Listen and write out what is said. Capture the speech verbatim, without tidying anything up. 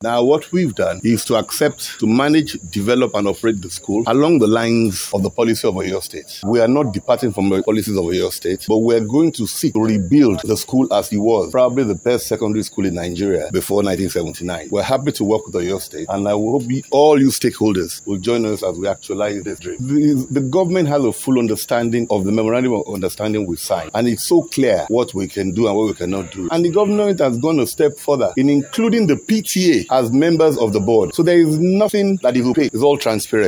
Now, what we've done is to accept, to manage, develop, and operate the school along the lines of the policy of Oyo State. We are not departing from the policies of Oyo State, but we're going to seek to rebuild the school as it was, probably the best secondary school in Nigeria before nineteen seventy-nine. We're happy to work with Oyo State, and I hope all you stakeholders will join us as we actualize this dream. The, the government has a full understanding of the memorandum of understanding we signed, and it's so clear what we can do and what we cannot do. And the government has gone a step further in including the P T A as members of the board. So there is nothing that is opaque. It's all transparent.